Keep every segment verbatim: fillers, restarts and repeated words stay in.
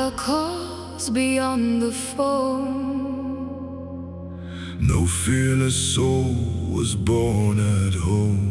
Valhalla calls beyond the foam. No fearless soul was born at home.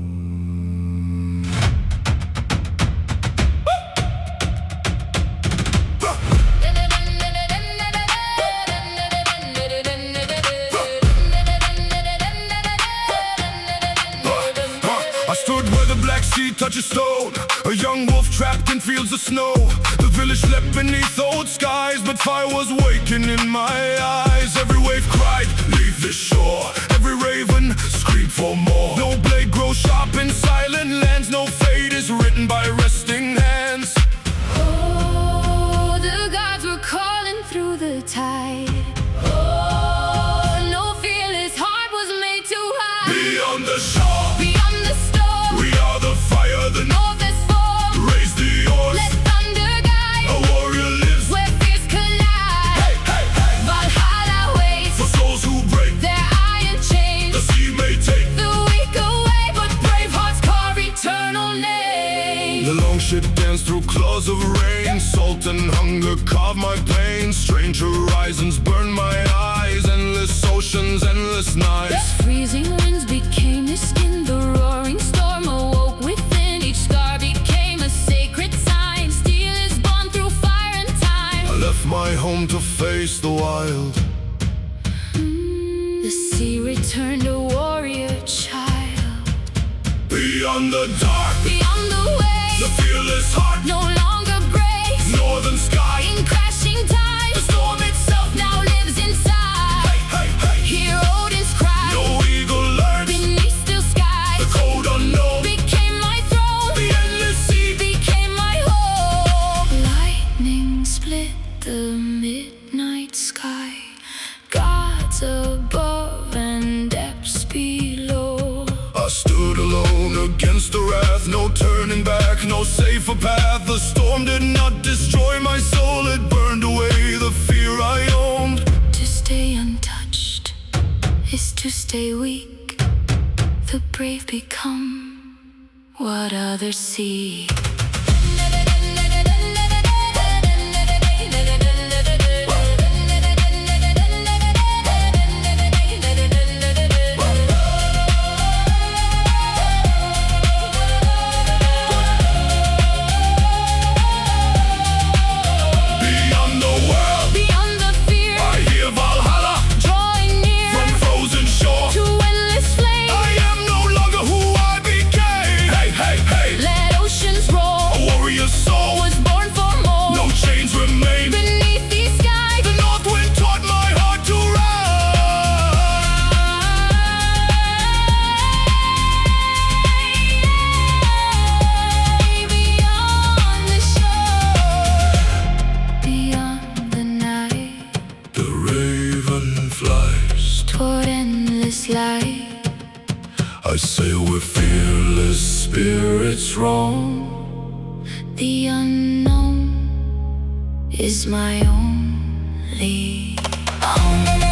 I stood where the Black Sea touches stone, a young wolf trapped in fields of snow. The village slept beneath old skies, but fire was waking in my eyes. Every wave cried, leave this shore. Every raven screamed for more. No blade grows sharp in silent lands. No fate is written by resting hands. Oh, the gods were calling through the tide. Oh, no fearless heart was made to hide. Beyond the shore, Beyond the storm, we are the fire, the north is formed. raise the oars. Let thunder guide A warrior lives, where fears collide. hey, hey, hey. Valhalla waits For souls who break, their iron chains. the sea may take. The weak away, but brave hearts carve eternal names. The long ship danced through claws of rain. Salt and hunger carved my pain. Strange horizons burned my eyes. Endless oceans, endless nights. Freezing winds became his skin. The roaring storm awoke within. Each scar became a sacred sign. Steel is born through fire and time. I left my home to face the wild. The sea returned a warrior child. Beyond the dark, Beyond the waves, the fearless heart, no longer breaks. northern sky. In crashing tides, The storm itself, now lives inside. hey, hey, hey. Hear Odin's cry. No eagle learns, Beneath still skies the cold unknown. became my throne. The endless sea, Became my home. Lightning split the midnight sky. Gods above and depths below. I stood alone against the wrath. No turning back, no safer path. The storm did not destroy my soul. It burned away the fear I owned. To stay untouched is to stay weak. The brave become what others see. Beyond the world, Beyond the fear, I hear Valhalla drawing near from frozen shore. to endless flame. I am no longer who I became. Hey, hey, hey. Let oceans roll. A warrior soul, Was born for more. no chains remain. Beneath these skies, The north wind taught my heart to beyond the shore, beyond the night, The raven flies. toward endless light. I sail with fearless spirits roam. The unknown is my only home.